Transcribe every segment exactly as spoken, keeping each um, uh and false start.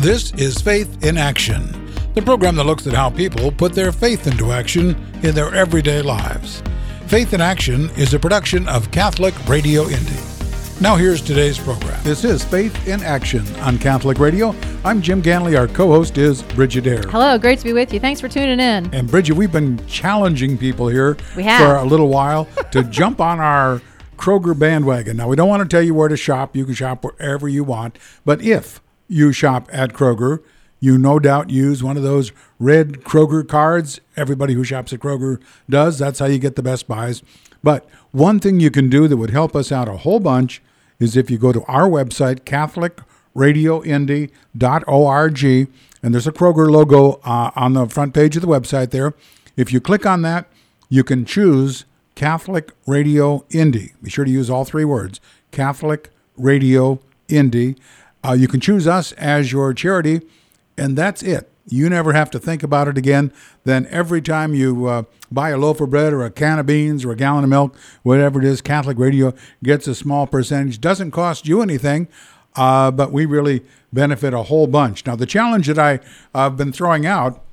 This is Faith in Action, the program that looks at how people put their faith into action in their everyday lives. Faith in Action is a production of Catholic Radio Indy. Now here's today's program. This is Faith in Action on Catholic Radio. I'm Jim Ganley. Our co-host is Bridget Dare. Hello, great to be with you. Thanks for tuning in. And Bridget, we've been challenging people here we have. for a little while to jump on our Kroger bandwagon. Now, we don't want to tell you where to shop. You can shop wherever you want. But if you shop at Kroger, you no doubt use one of those red Kroger cards. Everybody who shops at Kroger does. That's how you get the best buys. But one thing you can do that would help us out a whole bunch is if you go to our website, Catholic Radio Indy dot org, and there's a Kroger logo uh, on the front page of the website there. If you click on that, you can choose Catholic Radio Indy. Be sure to use all three words, Catholic Radio Indy. Uh, you can choose us as your charity, and that's it. You never have to think about it again. Then every time you uh, buy a loaf of bread or a can of beans or a gallon of milk, whatever it is, Catholic Radio gets a small percentage. Doesn't cost you anything, uh, but we really benefit a whole bunch. Now, the challenge that I, I've been throwing out,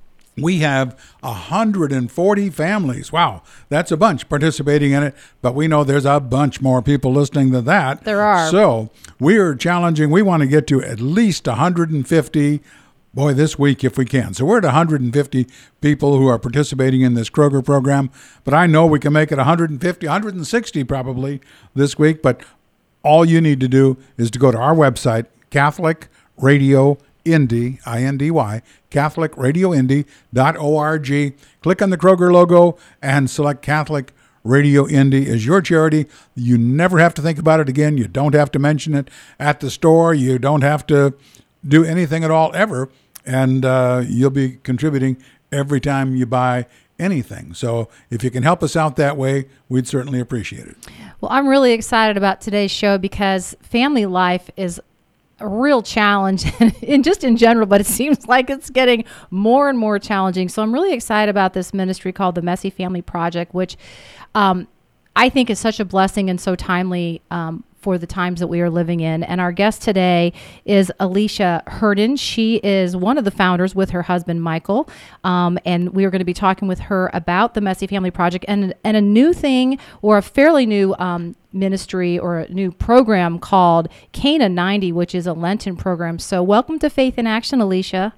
we have one hundred forty families. Wow, that's a bunch participating in it, but we know there's a bunch more people listening than that. There are. So we are challenging. We want to get to at least one hundred fifty, boy, this week if we can. So we're at one hundred fifty people who are participating in this Kroger program, but I know we can make it one hundred fifty, one hundred sixty probably this week, but all you need to do is to go to our website, Catholic Radio Indy, I N D Y, Catholic Radio Indy dot org. Click on the Kroger logo and select Catholic Radio Indy as your charity. You never have to think about it again. You don't have to mention it at the store. You don't have to do anything at all ever, and uh, you'll be contributing every time you buy anything. So if you can help us out that way, we'd certainly appreciate it. Well, I'm really excited about today's show because family life is a real challenge in just in general, but it seems like it's getting more and more challenging. So I'm really excited about this ministry called the Messy Family Project, which um, I think is such a blessing and so timely um, for the times that we are living in. And our guest today is Alicia Herndon. She is one of the founders with her husband, Michael. Um, and we are going to be talking with her about the Messy Family Project and, and a new thing or a fairly new um, ministry or a new program called Cana ninety, which is a Lenten program. So welcome to Faith in Action, Alicia.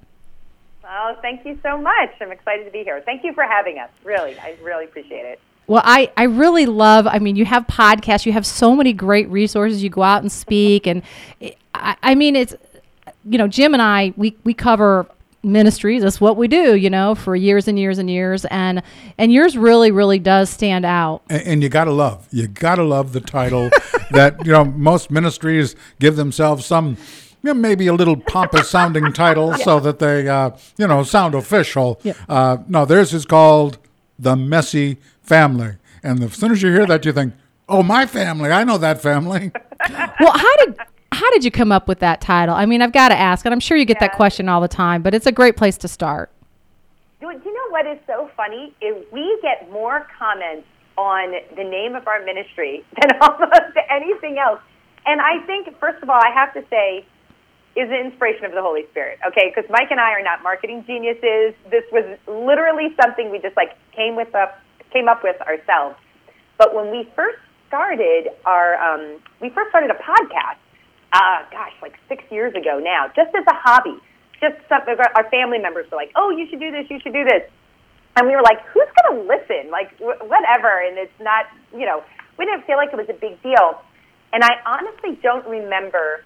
Oh, thank you so much. I'm excited to be here. Thank you for having us. Really, I really appreciate it. Well, I, I really love, I mean, you have podcasts, you have so many great resources, you go out and speak, and I, I mean, it's, you know, Jim and I, we, we cover ministries, that's what we do, you know, for years and years and years, and and yours really, really does stand out. And, and you gotta love, you gotta love the title that, you know, most ministries give themselves some, you know, maybe a little pompous sounding title yeah. so that they, uh, you know, sound official. Yeah. Uh, no, theirs is called The Messy Family. And as soon as you hear that, you think, oh, my family, I know that family. Well, how did how did you come up with that title? I mean, I've got to ask, and I'm sure you get yeah. that question all the time, but it's a great place to start. Do you know what is so funny? Is we get more comments on the name of our ministry than almost anything else. And I think, first of all, I have to say, is the inspiration of the Holy Spirit, okay? Because Mike and I are not marketing geniuses. This was literally something we just, like, came with up, came up with ourselves. But when we first started our, um, we first started a podcast, uh, gosh, like six years ago now, just as a hobby. Just some, our family members were like, oh, you should do this, you should do this. And we were like, who's going to listen? Like, wh- whatever. And it's not, you know, we didn't feel like it was a big deal. And I honestly don't remember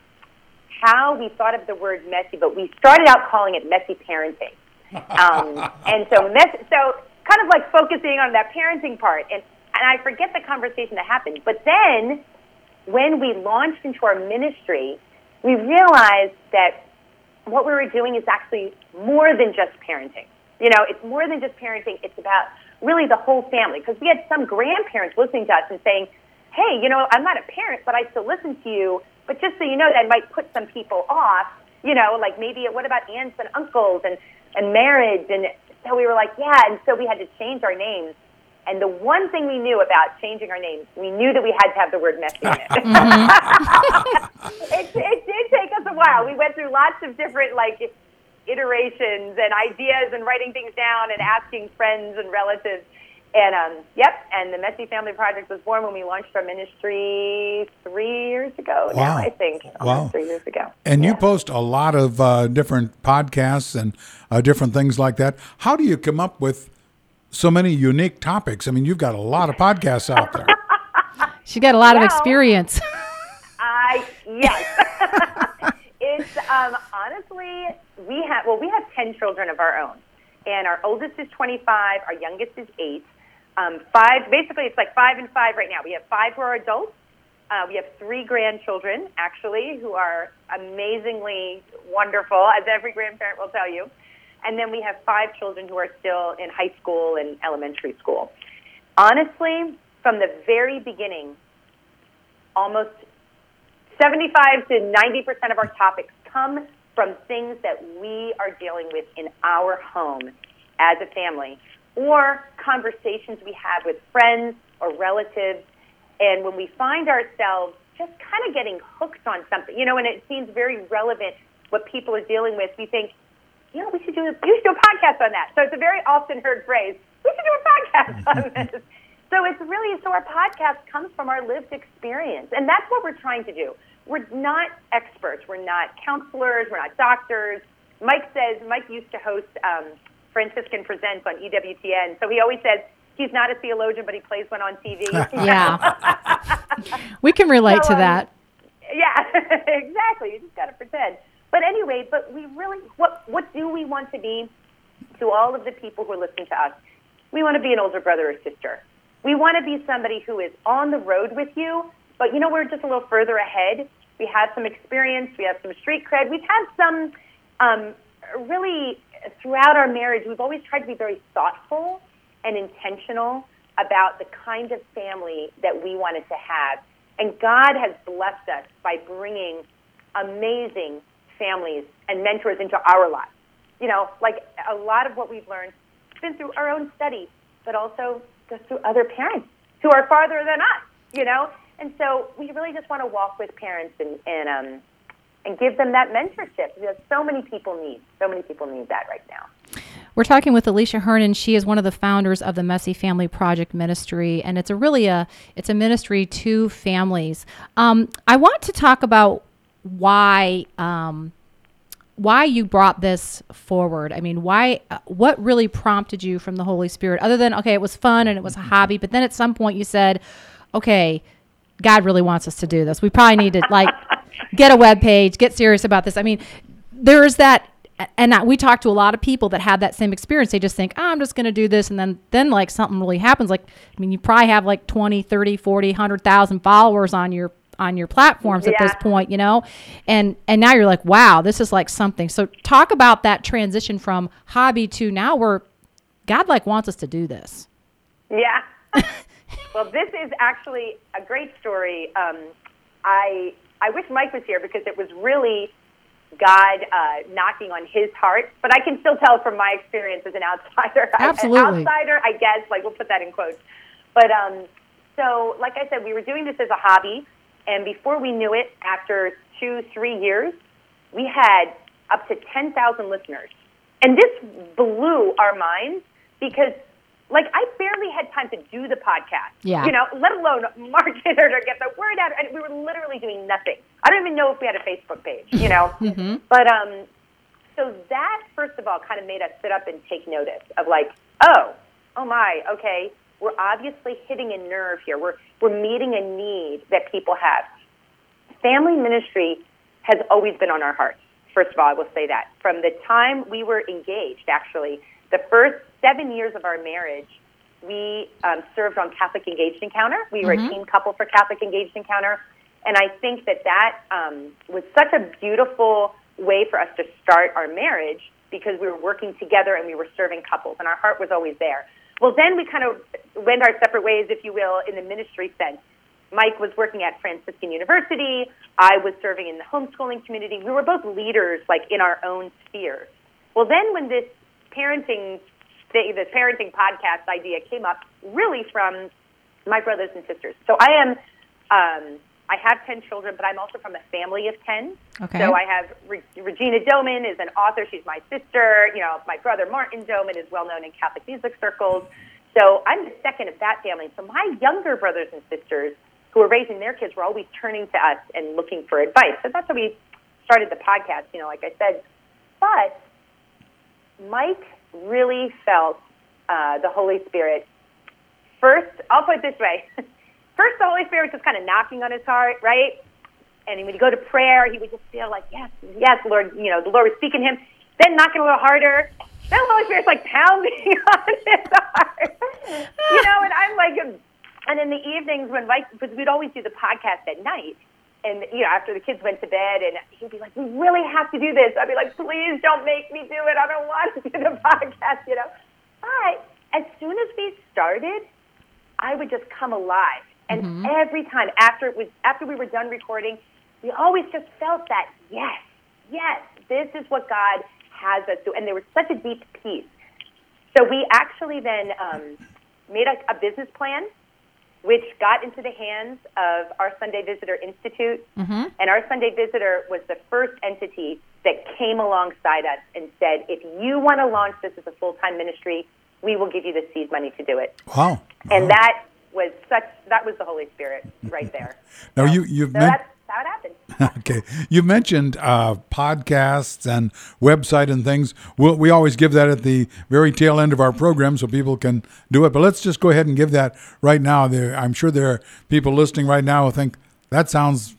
how we thought of the word messy, but we started out calling it messy parenting. Um, and so, mess- so kind of like focusing on that parenting part. And, and I forget the conversation that happened. But then when we launched into our ministry, we realized that what we were doing is actually more than just parenting. You know, it's more than just parenting. It's about really the whole family. Because we had some grandparents listening to us and saying, hey, you know, I'm not a parent, but I still listen to you. But just so you know, that might put some people off. You know, like maybe what about aunts and uncles and, and marriage? And so we were like, yeah. And so we had to change our names. And the one thing we knew about changing our names, we knew that we had to have the word messy in it. Mm-hmm. it, it did take us a while while. We went through lots of different, like, iterations and ideas and writing things down and asking friends and relatives. And, um, yep, and the Messy Family Project was born when we launched our ministry three years ago Wow. now, I think. Wow. Almost three years ago. And Yeah. you post a lot of uh, different podcasts and uh, different things like that. How do you come up with so many unique topics? I mean, you've got a lot of podcasts out there. She got a lot Well, of experience. I, yes. It's, um, honestly, we have, well, we have ten children of our own. And our oldest is twenty-five, our youngest is eight. Um, five, basically, it's like five and five right now. We have five who are adults. Uh, we have three grandchildren, actually, who are amazingly wonderful, as every grandparent will tell you. And then we have five children who are still in high school and elementary school. Honestly, from the very beginning, almost seventy-five to ninety percent of our topics come from things that we are dealing with in our home as a family, or conversations we have with friends or relatives. And when we find ourselves just kind of getting hooked on something, you know, and it seems very relevant what people are dealing with, we think, you know, we should do a, we should do a podcast on that. So it's a very often heard phrase, we should do a podcast on this. So it's really, so our podcast comes from our lived experience. And that's what we're trying to do. We're not experts. We're not counselors. We're not doctors. Mike says, Mike used to host um, Franciscan Presents on E W T N. So he always says he's not a theologian, but he plays one on T V. Yeah. We can relate So, to that. Um, yeah, exactly. You just got to pretend. But anyway, but we really, what what do we want to be to all of the people who are listening to us? We want to be an older brother or sister. We want to be somebody who is on the road with you, but, you know, we're just a little further ahead. We have some experience. We have some street cred. We've had some, um, really, throughout our marriage, we've always tried to be very thoughtful and intentional about the kind of family that we wanted to have. And God has blessed us by bringing amazing families and mentors into our lives. You know, like a lot of what we've learned has been through our own study, but also just through other parents who are farther than us, you know? And so we really just want to walk with parents and, and, um, and give them that mentorship. Because so many people need, so many people need that right now. We're talking with Alicia Hernon. She is one of the founders of the Messy Family Project Ministry, and it's a really a it's a ministry to families. Um, I want to talk about why um, why you brought this forward. I mean, why? Uh, what really prompted you from the Holy Spirit? Other than, okay, it was fun and it was a hobby, but then at some point you said, okay, God really wants us to do this. We probably need to like get a web page, get serious about this. I mean, there is that. And we talk to a lot of people that have that same experience. They just think, oh, I'm just going to do this. And then, then like something really happens. Like, I mean, you probably have like twenty, thirty, forty, one hundred thousand followers on your, on your platforms yeah. at this point, you know? And, and now you're like, wow, this is like something. So talk about that transition from hobby to now where God like wants us to do this. Yeah. Well, this is actually a great story. Um, I, I wish Mike was here because it was really God uh, knocking on his heart, but I can still tell from my experience as an outsider. Absolutely. An outsider, I guess, like we'll put that in quotes. But um, so, like I said, we were doing this as a hobby, and before we knew it, after two, three years, we had up to ten thousand listeners. And this blew our minds because, like, I barely had time to do the podcast, yeah. you know, let alone market it or get the word out. And we were literally doing nothing. I don't even know if we had a Facebook page, you know. mm-hmm. But um, so that, first of all, kind of made us sit up and take notice of like, oh, oh my, okay, we're obviously hitting a nerve here. We're we're meeting a need that people have. Family ministry has always been on our hearts. First of all, I will say that. From the time we were engaged, actually, the first seven years of our marriage, we um, served on Catholic Engaged Encounter. We were mm-hmm. a team couple for Catholic Engaged Encounter. And I think that that um, was such a beautiful way for us to start our marriage because we were working together and we were serving couples, and our heart was always there. Well, then we kind of went our separate ways, if you will, in the ministry sense. Mike was working at Franciscan University. I was serving in the homeschooling community. We were both leaders, like, in our own spheres. Well, then when this parenting this parenting podcast idea came up, really from my brothers and sisters. So I am... Um, I have ten children, but I'm also from a family of ten. Okay. So I have Re- Regina Doman is an author. She's my sister. You know, my brother Martin Doman is well known in Catholic music circles. So I'm the second of that family. So my younger brothers and sisters who are raising their kids were always turning to us and looking for advice. So that's how we started the podcast, you know, like I said. But Mike really felt uh, the Holy Spirit. First, I'll put it this way. First, the Holy Spirit was just kind of knocking on his heart, right? And when he would go to prayer, he would just feel like, yes, yes, Lord, you know, the Lord was speaking to him. Then knocking a little harder. Then the Holy Spirit's like pounding on his heart. You know, and I'm like, and in the evenings when Mike, because we'd always do the podcast at night, and, you know, after the kids went to bed, and he'd be like, we really have to do this. I'd be like, please don't make me do it. I don't want to do the podcast, you know. But as soon as we started, I would just come alive. And mm-hmm. every time after it was after we were done recording, we always just felt that, yes, yes, this is what God has us do. And there was such a deep peace. So we actually then um, made a, a business plan, which got into the hands of our Sunday Visitor Institute. Mm-hmm. And our Sunday Visitor was the first entity that came alongside us and said, if you want to launch this as a full-time ministry, we will give you the seed money to do it. Wow. And wow. that was such, that was the Holy Spirit right there. Now, so, you, you've so men- that's how it happened. Okay. You mentioned uh, podcasts and website and things. We'll, we always give that at the very tail end of our program so people can do it. But let's just go ahead and give that right now. There, I'm sure there are people listening right now who think, that sounds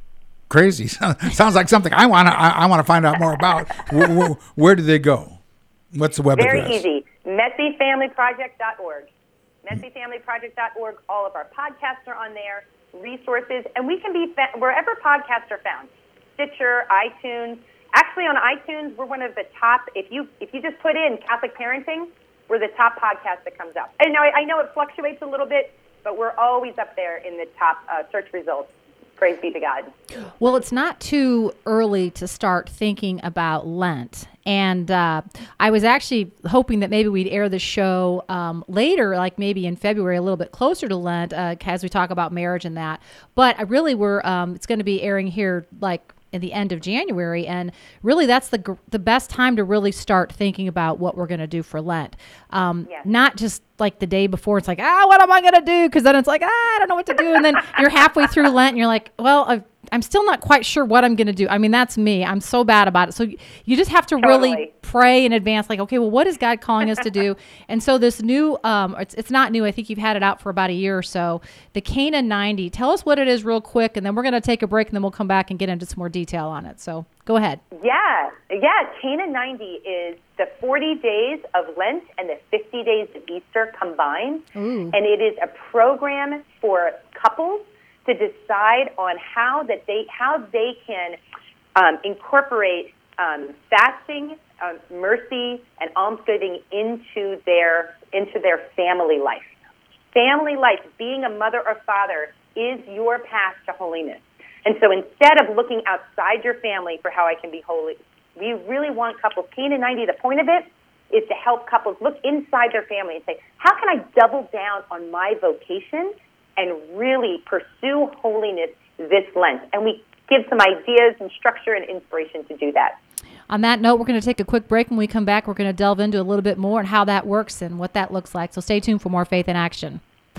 crazy. Sounds like something I want to I, I want to find out more about. where, where, where do they go? What's the web Very address? Very easy. messy family project dot org. messy family project dot org. All of our podcasts are on there, resources, and we can be fa- wherever podcasts are found. Stitcher, iTunes. Actually, on iTunes, we're one of the top. If you if you just put in Catholic parenting, we're the top podcast that comes up. And now I, I know it fluctuates a little bit, but we're always up there in the top uh, search results. Praise be to God. Well, it's not too early to start thinking about Lent. And uh, I was actually hoping that maybe we'd air the show um, later, like maybe in February, a little bit closer to Lent, uh, as we talk about marriage and that. But I really were, um, it's going to be airing here like in the end of January. And really that's the gr- the best time to really start thinking about what we're going to do for Lent. Um, yes. Not just like the day before, it's like, ah, what am I going to do? Because then it's like, ah, I don't know what to do. And then you're halfway through Lent and you're like, well, I've, I'm still not quite sure what I'm going to do. I mean, that's me. I'm so bad about it. So you just have to totally. really pray in advance, like, okay, well, what is God calling us to do? And so this new, um, it's, it's not new. I think you've had it out for about a year or so. The Cana ninety. Tell us what it is real quick, and then we're going to take a break, and then we'll come back and get into some more detail on it. So go ahead. Yeah, yeah. Cana ninety is the forty days of Lent and the fifty days of Easter combined. Ooh. And it is a program for couples to decide on how that they how they can um, incorporate um, fasting, um, mercy, and almsgiving into their into their family life. Family life, being a mother or father, is your path to holiness. And so, instead of looking outside your family for how I can be holy, we really want couples. Cana ninety. The point of it is to help couples look inside their family and say, how can I double down on my vocation and really pursue holiness this Lent? And we give some ideas and structure and inspiration to do that. On that note, we're going to take a quick break. When we come back, we're going to delve into a little bit more and how that works and what that looks like. So stay tuned for more Faith in Action.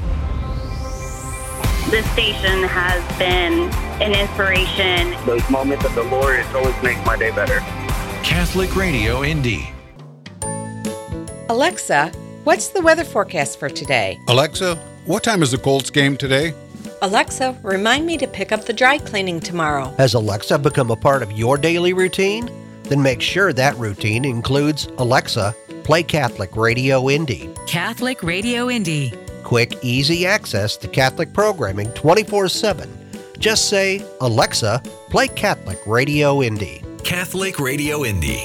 This station has been an inspiration. Those moments of the Lord, it always makes my day better. Catholic Radio Indy. Alexa, what's the weather forecast for today? Alexa, what time is the Colts game today? Alexa, remind me to pick up the dry cleaning tomorrow. Has Alexa become a part of your daily routine? Then make sure that routine includes Alexa, play Catholic Radio Indy. Catholic Radio Indy. Quick, easy access to Catholic programming twenty-four seven. Just say, Alexa, play Catholic Radio Indy. Catholic Radio Indy.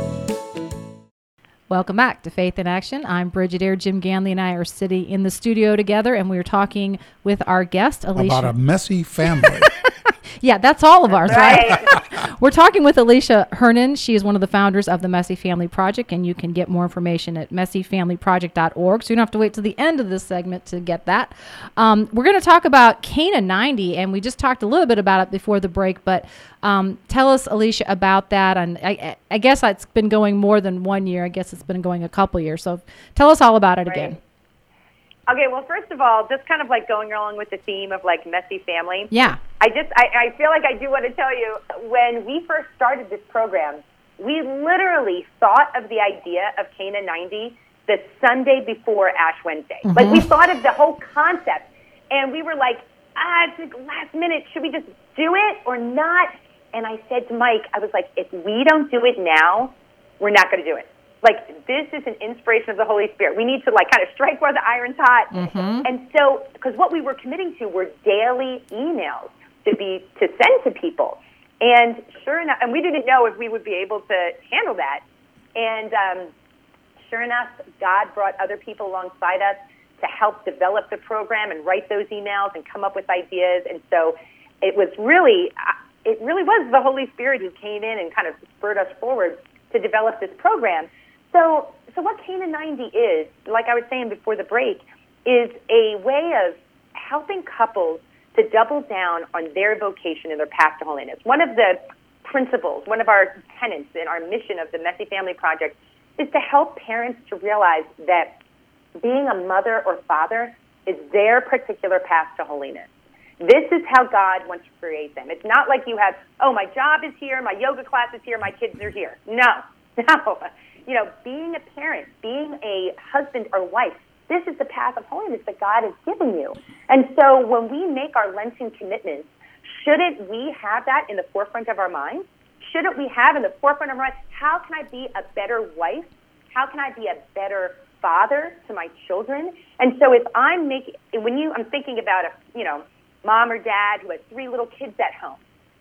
Welcome back to Faith in Action. I'm Bridget Eyre. Jim Ganley and I are sitting in the studio together, and we're talking with our guest, Alicia. About a messy family. Yeah, that's all of ours, right? Right. We're talking with Alicia Hernan. She is one of the founders of the Messy Family Project, and you can get more information at messy family project dot org. So you don't have to wait to the end of this segment to get that. Um, we're going to talk about Cana ninety, and we just talked a little bit about it before the break, but um, tell us, Alicia, about that. And I, I guess it's been going more than one year. I guess it's been going a couple years. So tell us all about it Right. again. Okay, well, first of all, just kind of like going along with the theme of like messy family. Yeah. I just, I, I feel like I do want to tell you, when we first started this program, we literally thought of the idea of Cana ninety the Sunday before Ash Wednesday. Mm-hmm. Like, we thought of the whole concept, and we were like, ah, it's like last minute. Should we just do it or not? And I said to Mike, I was like, if we don't do it now, we're not going to do it. Like, this is an inspiration of the Holy Spirit. We need to, like, kind of strike where the iron's hot. Mm-hmm. And so, because what we were committing to were daily emails to be to send to people. And sure enough, and we didn't know if we would be able to handle that. And um, sure enough, God brought other people alongside us to help develop the program and write those emails and come up with ideas. And so it was really, it really was the Holy Spirit who came in and kind of spurred us forward to develop this program. So, so what Cana ninety is, like I was saying before the break, is a way of helping couples to double down on their vocation and their path to holiness. One of the principles, one of our tenets in our mission of the Messy Family Project is to help parents to realize that being a mother or father is their particular path to holiness. This is how God wants to create them. It's not like you have, oh, my job is here, my yoga class is here, my kids are here. No, no. You know, being a parent, being a husband or wife, this is the path of holiness that God has given you. And so when we make our Lenten commitments, shouldn't we have that in the forefront of our minds? Shouldn't we have in the forefront of our minds, how can I be a better wife? How can I be a better father to my children? And so if I'm making, when you, I'm thinking about a, you know, mom or dad who has three little kids at home,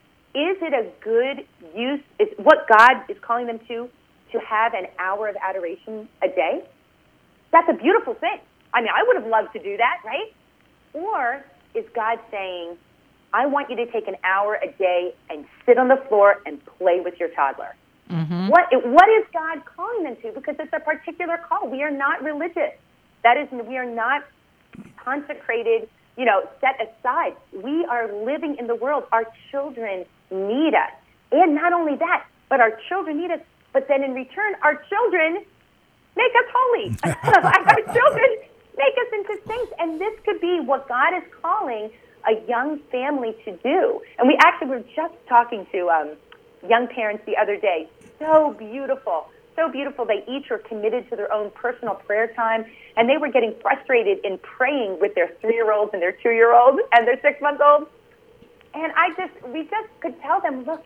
is it a good use, is what God is calling them to, to have an hour of adoration a day? That's a beautiful thing. I mean, I would have loved to do that, right? Or is God saying, I want you to take an hour a day and sit on the floor and play with your toddler? Mm-hmm. What What is God calling them to? Because it's a particular call. We are not religious. That is, we are not consecrated, you know, set aside. We are living in the world. Our children need us. And not only that, but our children need us. But then in return, our children make us holy. Our children make us into saints. And this could be what God is calling a young family to do. And we actually were just talking to um, young parents the other day. So beautiful. So beautiful. They each were committed to their own personal prayer time. And they were getting frustrated in praying with their three-year-olds and their two-year-olds and their six-month-olds. And I just, we just could tell them, look,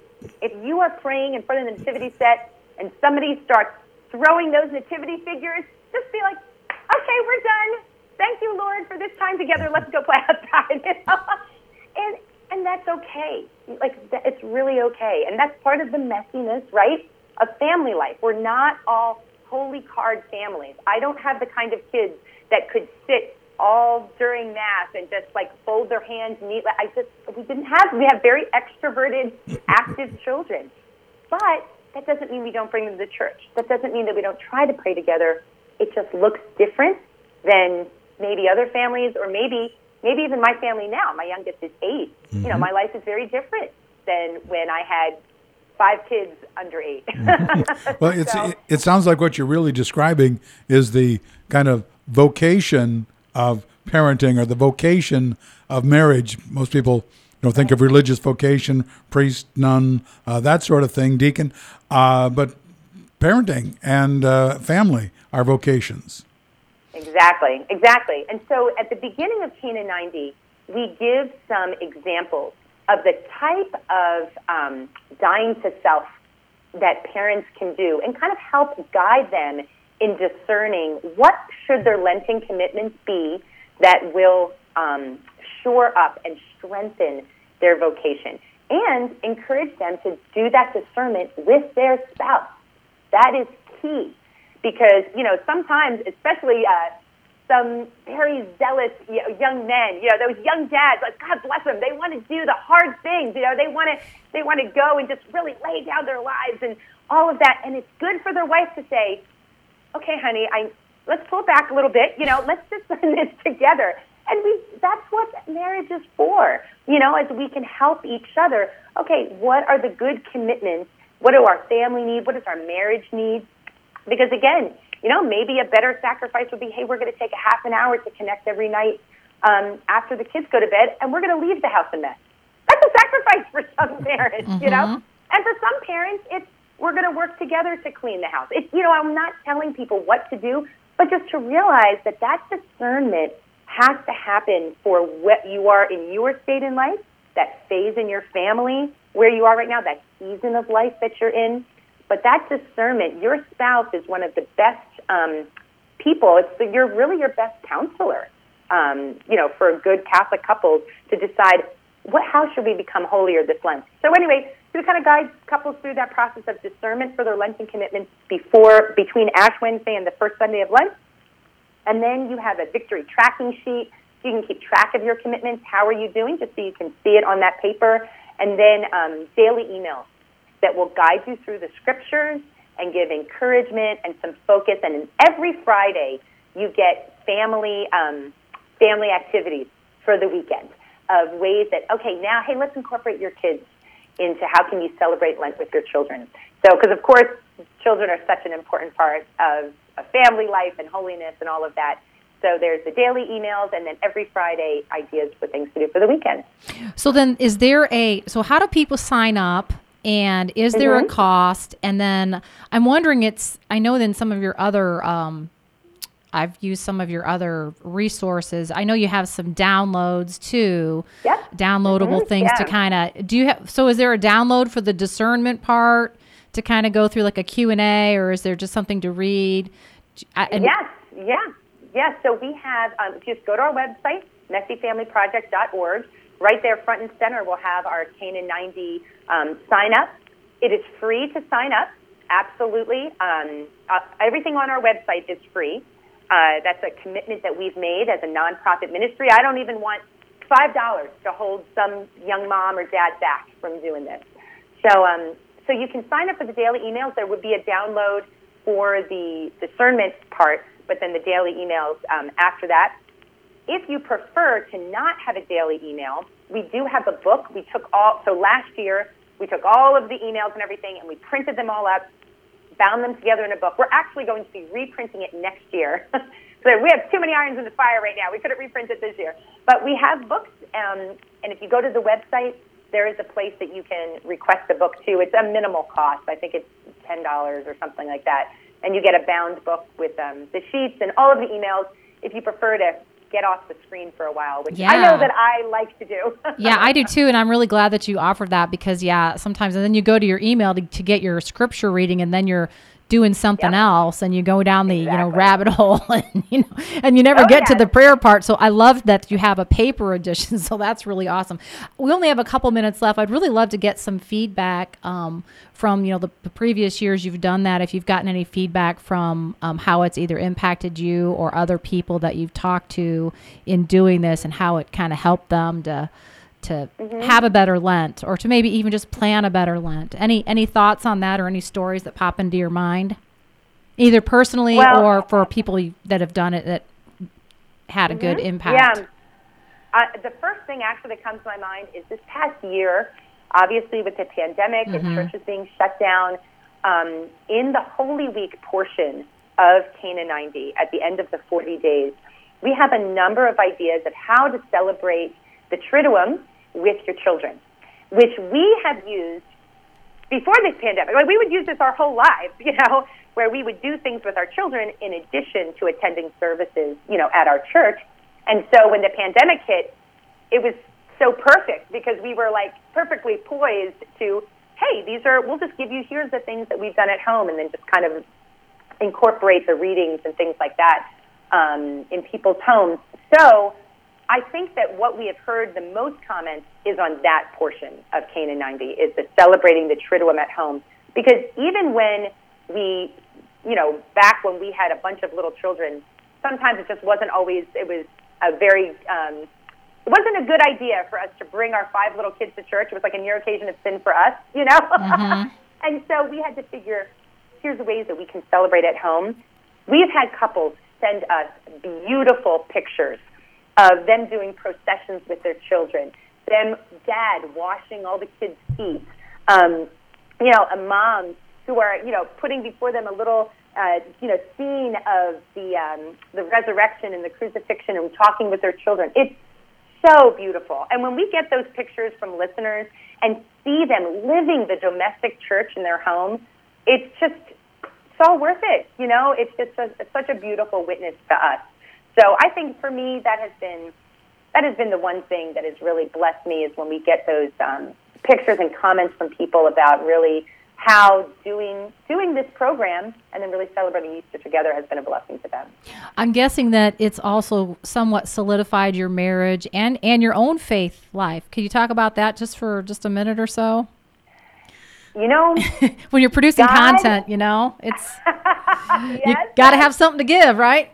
if you are praying in front of the nativity set and somebody starts throwing those nativity figures, just be like, okay, we're done. Thank you, Lord, for this time together. Let's go play outside. You know? And and that's okay. Like, it's really okay. And that's part of the messiness, right, of family life. We're not all holy card families. I don't have the kind of kids that could sit all during Mass and just like fold their hands neatly. I just, we didn't have, we have very extroverted, active children. But that doesn't mean we don't bring them to church. That doesn't mean that we don't try to pray together. It just looks different than maybe other families, or maybe maybe even my family now. My youngest is eight. Mm-hmm. You know, my life is very different than when I had five kids under eight. Mm-hmm. Well, it's, so, it, it sounds like what you're really describing is the kind of vocation of parenting, or the vocation of marriage. Most people, you know, think of religious vocation, priest, nun, uh, that sort of thing, deacon. Uh, but parenting and uh, family are vocations. Exactly, exactly. And so at the beginning of Cana ninety, we give some examples of the type of um, dying to self that parents can do, and kind of help guide them in discerning what should their Lenten commitments be that will um, shore up and strengthen their vocation, and encourage them to do that discernment with their spouse. That is key, because, you know, sometimes, especially, uh, some very zealous you know, young men, you know, those young dads, like God bless them, they want to do the hard things, you know, they want to they want to go and just really lay down their lives and all of that. And it's good for their wife to say, okay, honey, I let's pull back a little bit, you know, let's just run this together. And we that's what marriage is for, you know, as we can help each other. Okay, what are the good commitments? What do our family need? What does our marriage need? Because again, you know, maybe a better sacrifice would be, hey, we're going to take a half an hour to connect every night um, after the kids go to bed, and we're going to leave the house a mess. That's a sacrifice for some parents, mm-hmm. you know? And for some parents, it's we're going to work together to clean the house. It's, you know, I'm not telling people what to do, but just to realize that that discernment has to happen for what you are in your state in life, that phase in your family where you are right now, that season of life that you're in. But that discernment, your spouse is one of the best um, people. It's the, you're really your best counselor, um, you know, for good Catholic couples to decide what how should we become holier this Lent. So anyway, we kind of guide couples through that process of discernment for their Lenten commitments before between Ash Wednesday and the first Sunday of Lent. And then you have a victory tracking sheet so you can keep track of your commitments. How are you doing? Just so you can see it on that paper. And then um, daily emails that will guide you through the scriptures and give encouragement and some focus. And every Friday, you get family um, family activities for the weekend of ways that, okay, now, hey, let's incorporate your kids into how can you celebrate Lent with your children. So, because, of course, children are such an important part of, of family life and holiness and all of that. So there's the daily emails, and then every Friday, ideas for things to do for the weekend. So then is there a, so how do people sign up? And is there mm-hmm. a cost? And then I'm wondering, it's, I know then some of your other, um, I've used some of your other resources. I know you have some downloads too. Yep. Downloadable mm-hmm. things yeah. to kind of, do you have, so is there a download for the discernment part to kind of go through like a Q and A, or is there just something to read? I, and yes, yeah, yeah. So we have, um, just go to our website, messy family project dot org. Right there, front and center, we'll have our Canaan ninety um, sign up. It is free to sign up, absolutely. Um, uh, everything on our website is free. Uh, that's a commitment that we've made as a nonprofit ministry. I don't even want five dollars to hold some young mom or dad back from doing this. So, um, so you can sign up for the daily emails. There would be a download for the discernment part, but then the daily emails um, after that. If you prefer to not have a daily email, we do have a book. We took all, so last year, we took all of the emails and everything, and we printed them all up, bound them together in a book. We're actually going to be reprinting it next year. So we have too many irons in the fire right now. We couldn't reprint it this year. But we have books, um, and if you go to the website, there is a place that you can request a book too. It's a minimal cost. I think it's ten dollars or something like that. And you get a bound book with um, the sheets and all of the emails if you prefer to get off the screen for a while, which yeah. I know that I like to do. Yeah, I do too, and I'm really glad that you offered that because, yeah, sometimes, and then you go to your email to, to get your scripture reading, and then you're doing something yep. else, and you go down the exactly. you know rabbit hole, and you know, and you never oh, get yeah. to the prayer part. So I love that you have a paper edition. So that's really awesome. We only have a couple minutes left. I'd really love to get some feedback um, from you know the, the previous years you've done that. If you've gotten any feedback from um, how it's either impacted you or other people that you've talked to in doing this, and how it kind of helped them to. to mm-hmm. have a better Lent, or to maybe even just plan a better Lent. Any any thoughts on that, or any stories that pop into your mind, either personally well, or for people that have done it that had a mm-hmm. good impact? Yeah. Uh, the first thing actually that comes to my mind is this past year, obviously with the pandemic mm-hmm. and churches being shut down, um, in the Holy Week portion of Canaan ninety, at the end of the forty days, we have a number of ideas of how to celebrate the Triduum with your children, which we have used before this pandemic. Like, we would use this our whole lives, you know, where we would do things with our children in addition to attending services, you know, at our church. And so when the pandemic hit, it was so perfect because we were like perfectly poised to, hey, these are, we'll just give you, here's the things that we've done at home, and then just kind of incorporate the readings and things like that um, in people's homes. So I think that what we have heard the most comments is on that portion of Canaan ninety, is the celebrating the Triduum at home. Because even when we, you know, back when we had a bunch of little children, sometimes it just wasn't always, it was a very, um, it wasn't a good idea for us to bring our five little kids to church. It was like a near occasion of sin for us, you know? Mm-hmm. And so we had to figure, here's the ways that we can celebrate at home. We've had couples send us beautiful pictures of them doing processions with their children, them dad washing all the kids' feet, um, you know, a mom who are, you know, putting before them a little, uh, you know, scene of the um, the resurrection and the crucifixion and talking with their children. It's so beautiful. And when we get those pictures from listeners and see them living the domestic church in their home, it's just, it's all worth it. You know, it's just a, it's such a beautiful witness to us. So I think for me, that has been, that has been the one thing that has really blessed me is when we get those um, pictures and comments from people about really how doing doing this program and then really celebrating Easter together has been a blessing to them. I'm guessing that it's also somewhat solidified your marriage and, and your own faith life. Can you talk about that just for just a minute or so? You know, when you're producing God, content, you know, it's yes, you got to have something to give, right?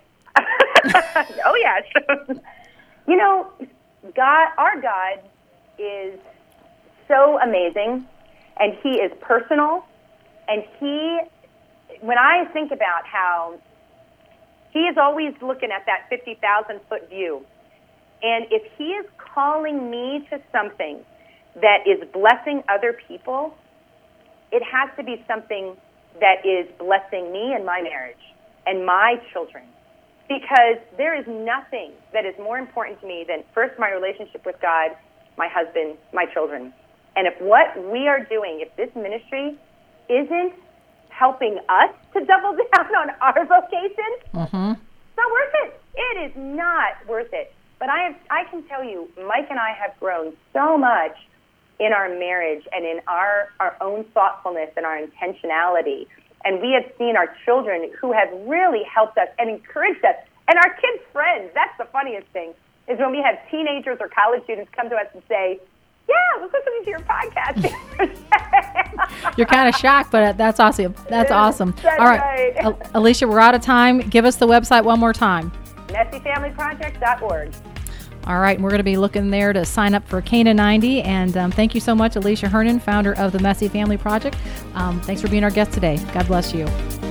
Oh yes. You know, God, our God is so amazing. And he is personal, and he, when I think about how he is always looking at that fifty thousand foot view, and if he is calling me to something that is blessing other people, it has to be something that is blessing me and my marriage and my children, because there is nothing that is more important to me than first my relationship with God, my husband, my children. And if what we are doing, if this ministry isn't helping us to double down on our vocation, mm-hmm. it's not worth it. It is not worth it. But I have, I can tell you, Mike and I have grown so much in our marriage and in our, our own thoughtfulness and our intentionality. And we have seen our children who have really helped us and encouraged us. And our kids' friends, that's the funniest thing, is when we have teenagers or college students come to us and say, yeah, I was listening to your podcast. You're kind of shocked, but that's awesome. That's awesome. That's All right, right. Alicia, we're out of time. Give us the website one more time. messy family project dot org. All right, and we're going to be looking there to sign up for Cana ninety. And um, thank you so much, Alicia Hernan, founder of the Messy Family Project. Um, thanks for being our guest today. God bless you.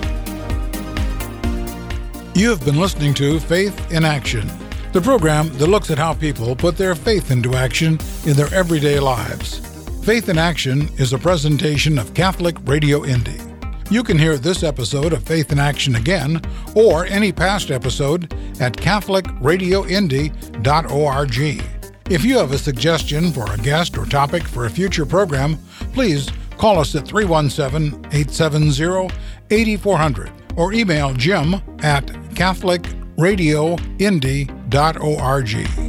You have been listening to Faith in Action, the program that looks at how people put their faith into action in their everyday lives. Faith in Action is a presentation of Catholic Radio Indy. You can hear this episode of Faith in Action again, or any past episode, at catholic radio indy dot org. If you have a suggestion for a guest or topic for a future program, please call us at three one seven, eight seven zero, eight four zero zero or email Jim at catholic radio indy dot org.